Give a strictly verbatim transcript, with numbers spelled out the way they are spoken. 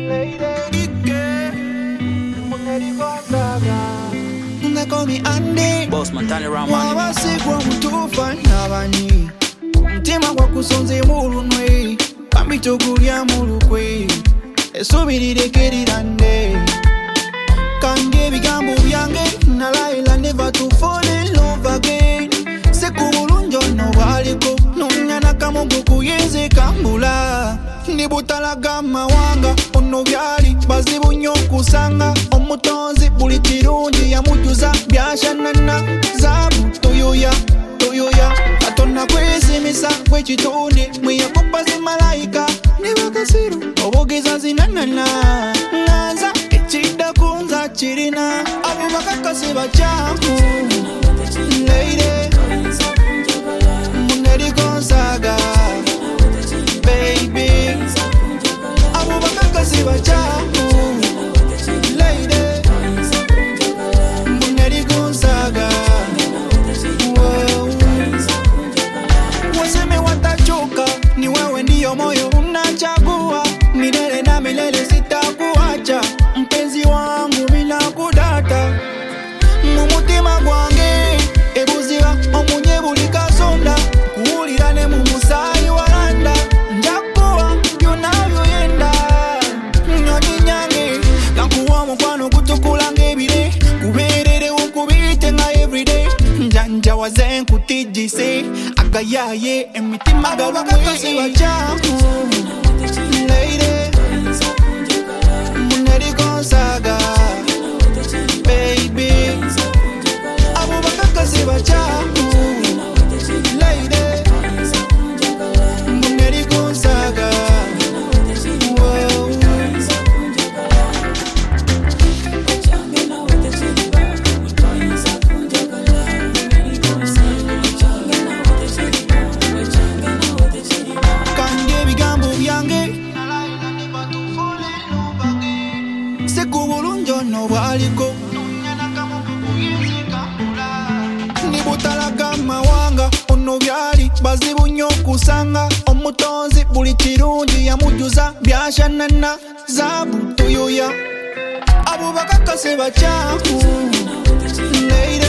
They call me Andy. Boss man, turn around, man. Wawasigwa mutufa nabani Mtima kwa kusonze mulunwe Kambitokulya mulukwe Esubirire kerirande Kange bigambo byange Nalaila never to fall in love again Sekubulunjo no baliko Nunyana kamungu kuyeze kambula Nibutalaga mawanga Ono byali bazibu nyo kusanga Omutonzi buli kirungi yamujuza Byashanana zabu toyoya toyoya Atona kwesimisa kwechituni Mwiya kupazi malaika Nibakasiru obogeza zinanana Naza echida kunza chirina Abubakakasi bachamu Lady Muneri Gonzaga Baby Abubakakasi bachamu Lady Muneri Gonzaga Waseme watachoka Ni wewe ndiyo moyo unachagua Milele na milele sitakuacha Mpenzi wangu bila kudata Mumutima gwange Ebuziba omunye buli kasonda Kuhulirane mumusayi waranda Njakuwa yonavyo yenda Nyoni nyange Nakuwa mukwano kutukulange bire Kuberere ukubite nga everyday Njanja waze nkutijise Agayaye emitima galumwe bachamu Lady Muneri Gonzaga Baby Abubakakasi bachamu Lady Muneri Gonzaga Wow Kange bigambo byange Sekubulunjo no baliko Nibutalaga mawanga Ono byali bazibu nyo kusanga Omutonzi buli kirungi yamujuza Byashanana zabu toyoya Abubakakasi bachamu Lady